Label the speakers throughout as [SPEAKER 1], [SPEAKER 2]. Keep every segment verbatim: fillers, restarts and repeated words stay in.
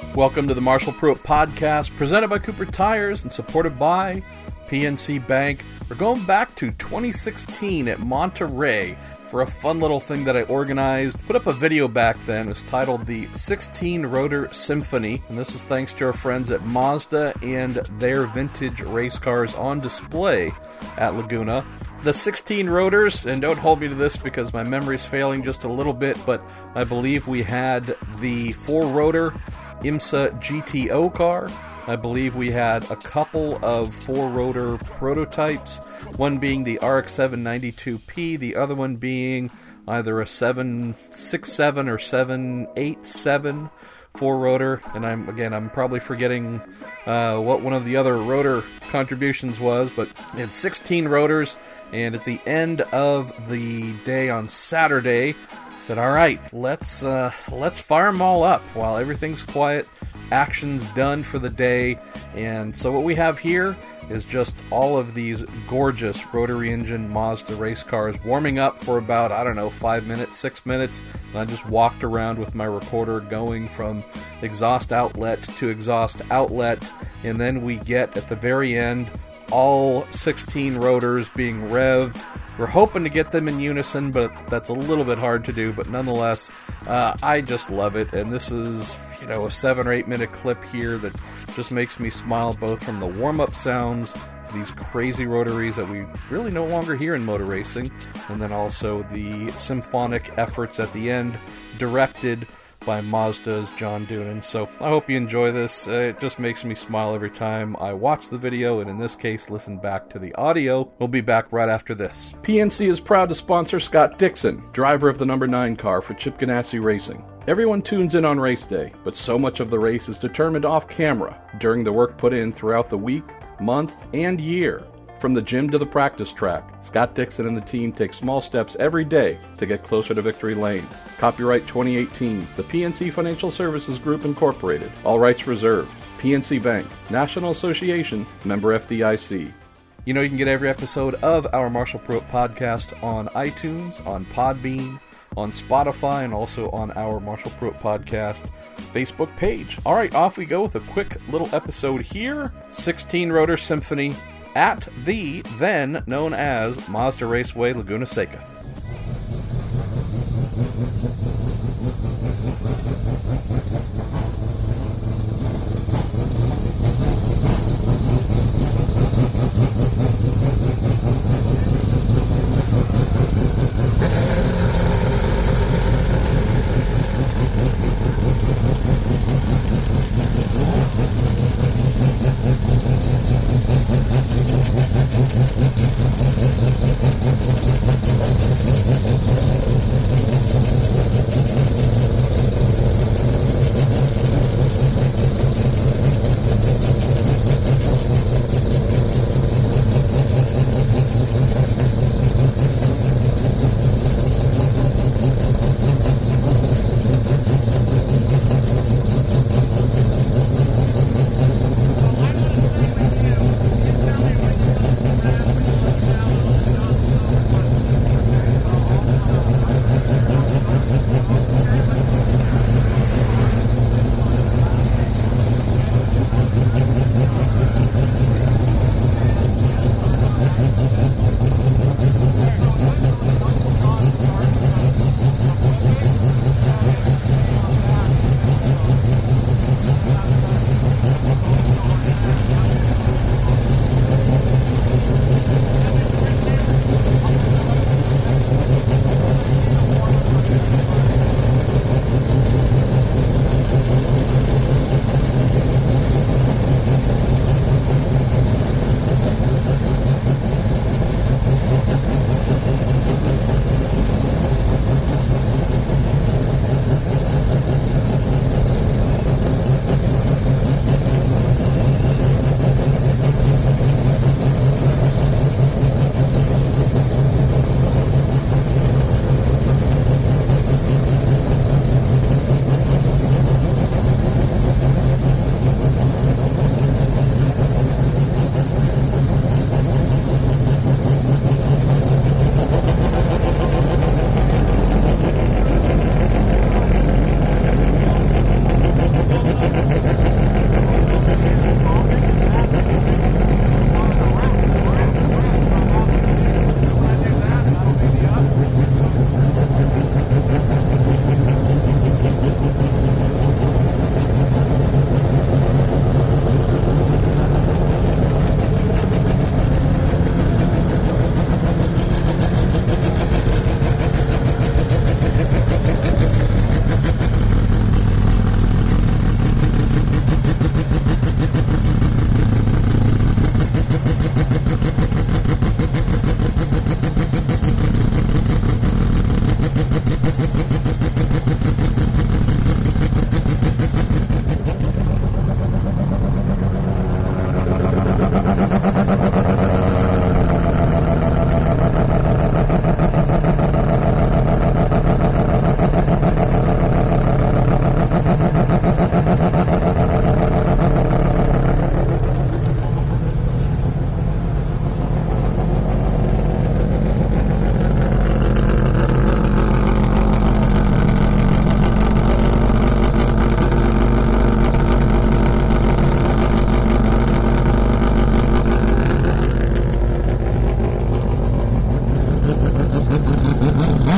[SPEAKER 1] Welcome to the Marshall Pruitt Podcast, presented by Cooper Tires and supported by P N C Bank. We're going back to twenty sixteen at Monterey for a fun little thing that I organized. Put up a video back then. It was titled the sixteen Rotor Symphony, and this was thanks to our friends at Mazda and their vintage race cars on display at Laguna. The sixteen rotors, and don't hold me to this because my memory's failing just a little bit, but I believe we had the four-rotor IMSA G T O car. I believe we had a couple of four-rotor prototypes, one being the R X seven ninety-two P, the other one being either a seven sixty-seven or seven eighty-seven four-rotor, and I'm again, I'm probably forgetting uh, what one of the other rotor contributions was, but it had sixteen rotors, and at the end of the day on Saturday, said, all right, let's uh, let's fire them all up while everything's quiet. Action's done for the day. And so what we have here is just all of these gorgeous rotary engine Mazda race cars warming up for about, I don't know, five minutes, six minutes. And I just walked around with my recorder going from exhaust outlet to exhaust outlet. And then we get at the very end all sixteen rotors being revved. We're hoping to get them in unison, but that's a little bit hard to do. But nonetheless, uh, I just love it. And this is, you know, a seven or eight minute clip here that just makes me smile, both from the warm-up sounds, these crazy rotaries that we really no longer hear in motor racing, and then also the symphonic efforts at the end, directed by Mazda's John Doonan. So I hope you enjoy this. Uh, it just makes me smile every time I watch the video, and in this case, listen back to the audio. We'll be back right after this. P N C is proud to sponsor Scott Dixon, driver of the number nine car for Chip Ganassi Racing. Everyone tunes in on race day, but so much of the race is determined off camera during the work put in throughout the week, month, and year. From the gym to the practice track, Scott Dixon and the team take small steps every day to get closer to victory lane. Copyright twenty eighteen, the P N C Financial Services Group Incorporated. All rights reserved. P N C Bank, National Association, member F D I C. You know you can get every episode of our Marshall Pruitt Podcast on iTunes, on Podbean, on Spotify, and also on our Marshall Pruitt Podcast Facebook page. All right, off we go with a quick little episode here. sixteen Rotor Symphony at the then known as Mazda Raceway Laguna Seca.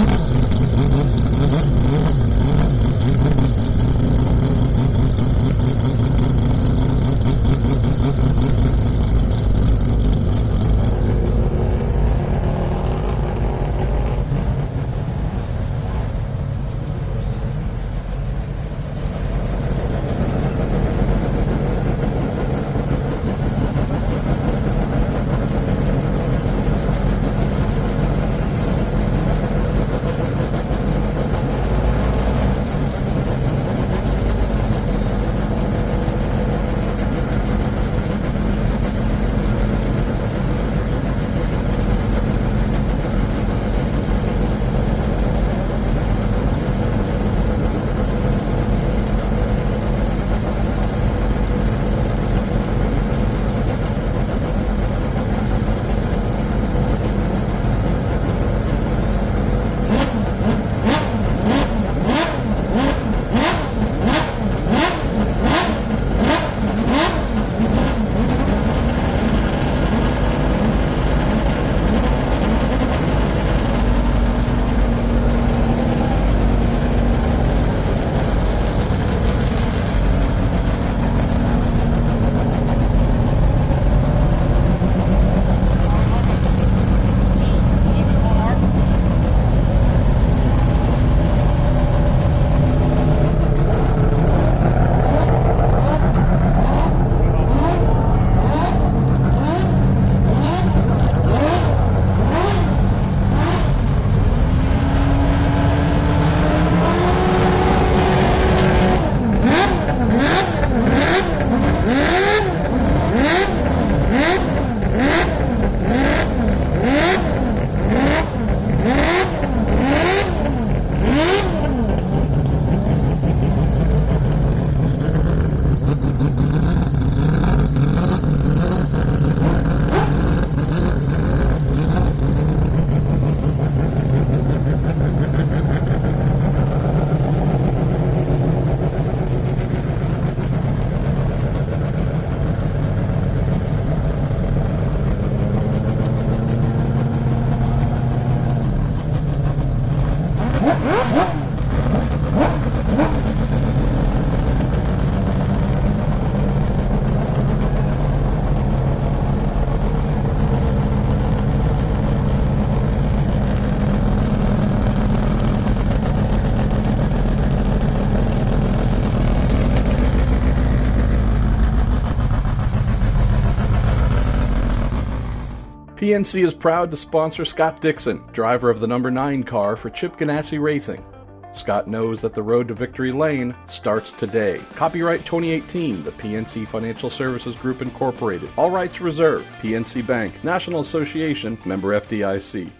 [SPEAKER 1] P N C is proud to sponsor Scott Dixon, driver of the number nine car for Chip Ganassi Racing. Scott knows that the road to victory lane starts today. Copyright twenty eighteen, the P N C Financial Services Group Incorporated. All rights reserved. P N C Bank, National Association, member F D I C.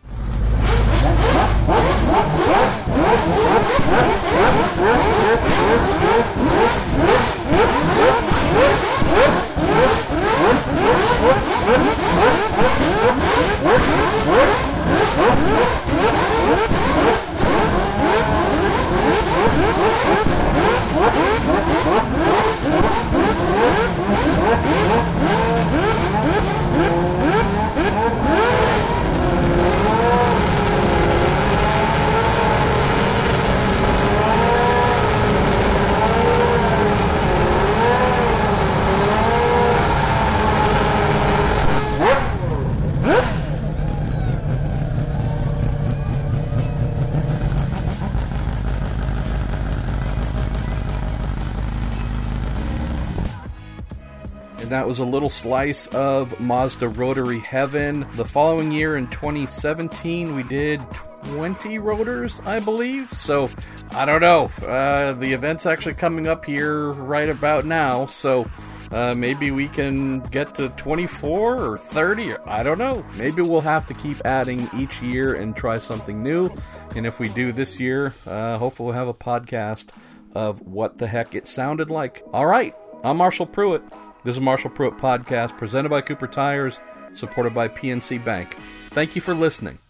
[SPEAKER 1] That was a little slice of Mazda Rotary Heaven. The following year in twenty seventeen, we did twenty rotors, I believe. So, I don't know. Uh, the event's actually coming up here right about now. So, uh, maybe we can get to twenty-four or thirty. Or, I don't know. Maybe we'll have to keep adding each year and try something new. And if we do this year, uh, hopefully we'll have a podcast of what the heck it sounded like. All right. I'm Marshall Pruitt. This is Marshall Pruitt Podcast, presented by Cooper Tires, supported by P N C Bank. Thank you for listening.